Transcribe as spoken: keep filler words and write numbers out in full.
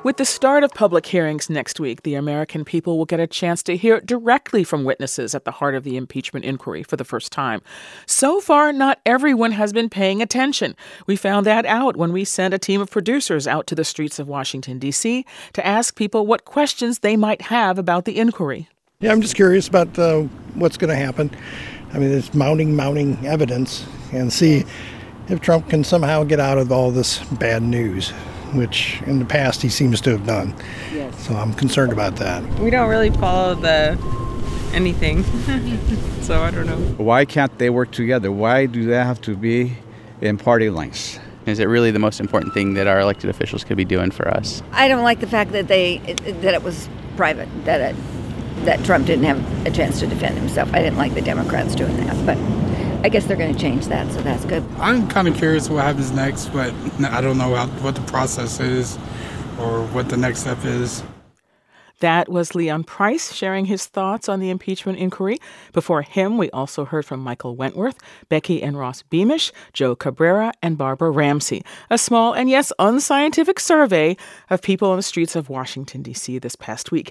With the start of public hearings next week, the American people will get a chance to hear directly from witnesses at the heart of the impeachment inquiry for the first time. So far, not everyone has been paying attention. We found that out when we sent a team of producers out to the streets of Washington, D C to ask people what questions they might have about the inquiry. Yeah, I'm just curious about uh, what's going to happen. I mean, it's mounting, mounting evidence, and see if Trump can somehow get out of all this bad news, which in the past he seems to have done. Yes. So I'm concerned about that. We don't really follow the anything, so I don't know. Why can't they work together? Why do they have to be in party lines? Is it really the most important thing that our elected officials could be doing for us? I don't like the fact that they that it was private, that it, that Trump didn't have a chance to defend himself. I didn't like the Democrats doing that, but I guess they're going to change that, so that's good. I'm kind of curious what happens next, but I don't know how, what the process is or what the next step is. That was Leon Price sharing his thoughts on the impeachment inquiry. Before him, we also heard from Michael Wentworth, Becky and Ross Beamish, Joe Cabrera, and Barbara Ramsey. A small and, yes, unscientific survey of people on the streets of Washington, D C this past week.